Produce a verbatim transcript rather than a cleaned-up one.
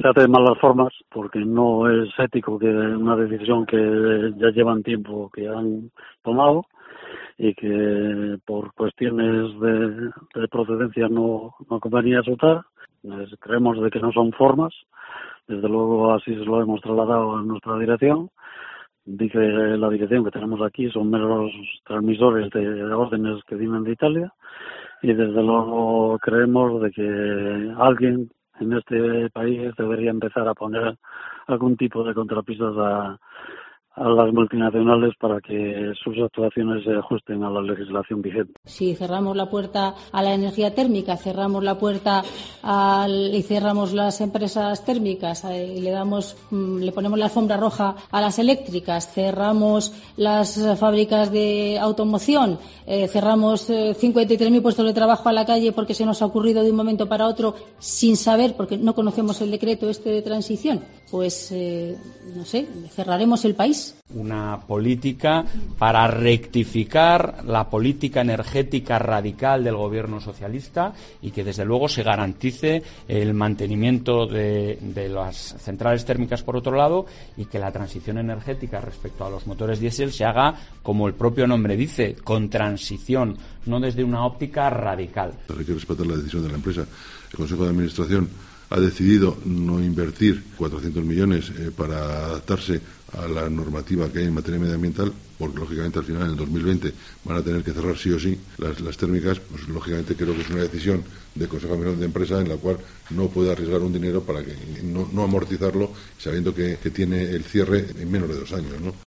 se hace de malas formas, porque no es ético que una decisión que ya llevan tiempo que han tomado y que por cuestiones de, de procedencia no, no convenía soltar. Creemos de que no son formas, desde luego así se lo hemos trasladado a nuestra dirección. Dice la dirección que tenemos aquí son meros transmisores de órdenes que vienen de Italia y desde luego creemos de que alguien en este país debería empezar a poner algún tipo de contrapistas a, a las multinacionales para que sus actuaciones se ajusten a la legislación vigente. Si cerramos la puerta a la energía térmica, cerramos la puerta al, y cerramos las empresas térmicas y le damos, le ponemos la alfombra roja a las eléctricas, cerramos las fábricas de automoción, eh, cerramos eh, cincuenta y tres mil puestos de trabajo a la calle porque se nos ha ocurrido de un momento para otro sin saber, porque no conocemos el decreto este de transición, pues eh, no sé, cerraremos el país. Una política para rectificar la política energética radical del gobierno socialista y que desde luego se garantice el mantenimiento de, de las centrales térmicas por otro lado y que la transición energética respecto a los motores diésel se haga, como el propio nombre dice, con transición, no desde una óptica radical. Hay que respetar la decisión de la empresa. El Consejo de Administración ha decidido no invertir cuatrocientos millones eh, para adaptarse a la normativa que hay en materia medioambiental, porque lógicamente al final en el dos mil veinte van a tener que cerrar sí o sí las, las térmicas. Pues lógicamente creo que es una decisión del Consejo de Administración de Empresa en la cual no puede arriesgar un dinero para que no, no amortizarlo sabiendo que, que tiene el cierre en menos de dos años, ¿no?